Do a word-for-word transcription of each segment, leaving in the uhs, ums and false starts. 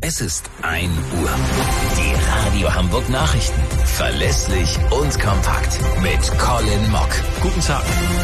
Es ist ein Uhr. Die Radio Hamburg Nachrichten. Verlässlich und kompakt. Mit Colin Mock. Guten Tag.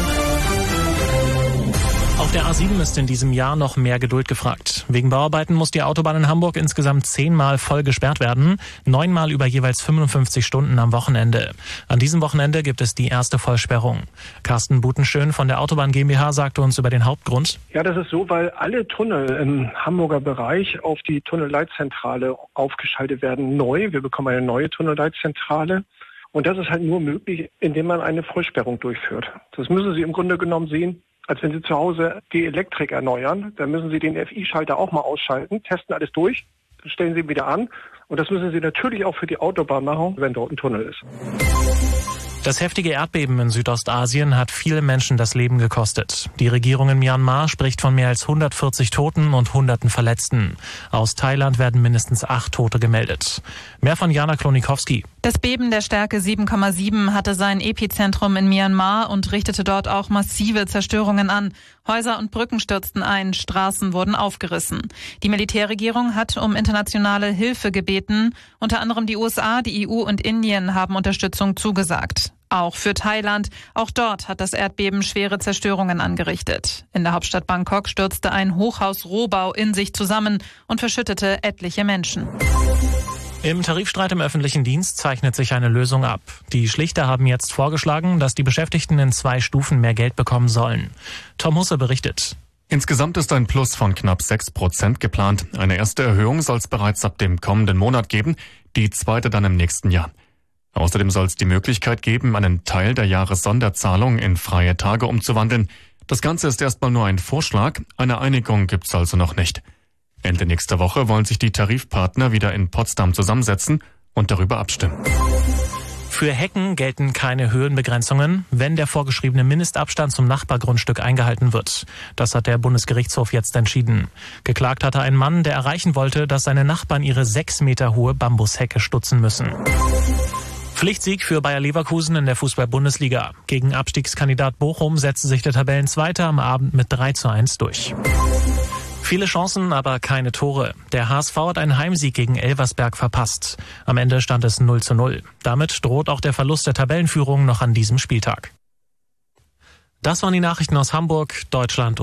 Auf der A sieben ist in diesem Jahr noch mehr Geduld gefragt. Wegen Bauarbeiten muss die Autobahn in Hamburg insgesamt zehnmal voll gesperrt werden, neunmal über jeweils fünfundfünfzig Stunden am Wochenende. An diesem Wochenende gibt es die erste Vollsperrung. Carsten Butenschön von der Autobahn GmbH sagte uns über den Hauptgrund. Ja, das ist so, weil alle Tunnel im Hamburger Bereich auf die Tunnelleitzentrale aufgeschaltet werden neu. Wir bekommen eine neue Tunnelleitzentrale. Und das ist halt nur möglich, indem man eine Vollsperrung durchführt. Das müssen Sie im Grunde genommen sehen, als wenn Sie zu Hause die Elektrik erneuern. Dann müssen Sie den F I-Schalter auch mal ausschalten, testen alles durch, dann stellen Sie ihn wieder an. Und das müssen Sie natürlich auch für die Autobahn machen, wenn dort ein Tunnel ist. Das heftige Erdbeben in Südostasien hat viele Menschen das Leben gekostet. Die Regierung in Myanmar spricht von mehr als hundertvierzig Toten und Hunderten Verletzten. Aus Thailand werden mindestens acht Tote gemeldet. Mehr von Jana Klonikowski. Das Beben der Stärke sieben Komma sieben hatte sein Epizentrum in Myanmar und richtete dort auch massive Zerstörungen an. Häuser und Brücken stürzten ein, Straßen wurden aufgerissen. Die Militärregierung hat um internationale Hilfe gebeten. Unter anderem die U S A, die E U und Indien haben Unterstützung zugesagt. Auch für Thailand. Auch dort hat das Erdbeben schwere Zerstörungen angerichtet. In der Hauptstadt Bangkok stürzte ein Hochhaus-Rohbau in sich zusammen und verschüttete etliche Menschen. Im Tarifstreit im öffentlichen Dienst zeichnet sich eine Lösung ab. Die Schlichter haben jetzt vorgeschlagen, dass die Beschäftigten in zwei Stufen mehr Geld bekommen sollen. Tom Husse berichtet. Insgesamt ist ein Plus von knapp sechs Prozent geplant. Eine erste Erhöhung soll es bereits ab dem kommenden Monat geben, die zweite dann im nächsten Jahr. Außerdem soll es die Möglichkeit geben, einen Teil der Jahressonderzahlung in freie Tage umzuwandeln. Das Ganze ist erstmal nur ein Vorschlag, eine Einigung gibt's also noch nicht. Ende nächster Woche wollen sich die Tarifpartner wieder in Potsdam zusammensetzen und darüber abstimmen. Für Hecken gelten keine Höhenbegrenzungen, wenn der vorgeschriebene Mindestabstand zum Nachbargrundstück eingehalten wird. Das hat der Bundesgerichtshof jetzt entschieden. Geklagt hatte ein Mann, der erreichen wollte, dass seine Nachbarn ihre sechs Meter hohe Bambushecke stutzen müssen. Pflichtsieg für Bayer Leverkusen in der Fußball-Bundesliga. Gegen Abstiegskandidat Bochum setzte sich der Tabellenzweite am Abend mit drei zu eins durch. Viele Chancen, aber keine Tore. Der H S V hat einen Heimsieg gegen Elversberg verpasst. Am Ende stand es null zu null. Damit droht auch der Verlust der Tabellenführung noch an diesem Spieltag. Das waren die Nachrichten aus Hamburg, Deutschland